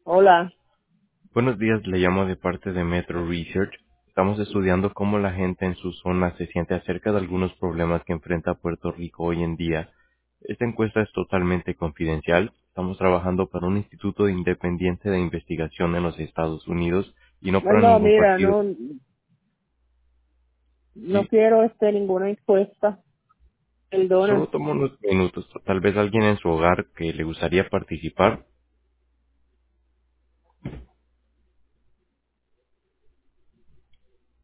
Hola. Buenos días, le llamo de parte de Metro Research. Estamos estudiando cómo la gente en su zona se siente acerca de algunos problemas que enfrenta Puerto Rico hoy en día. Esta encuesta es totalmente confidencial. Estamos trabajando para un instituto independiente de investigación en los Estados Unidos y no No, para no, ningún mira, partido. no Sí, quiero ninguna encuesta. solo Perdona. tomo unos minutos. Tal vez alguien en su hogar que le gustaría participar.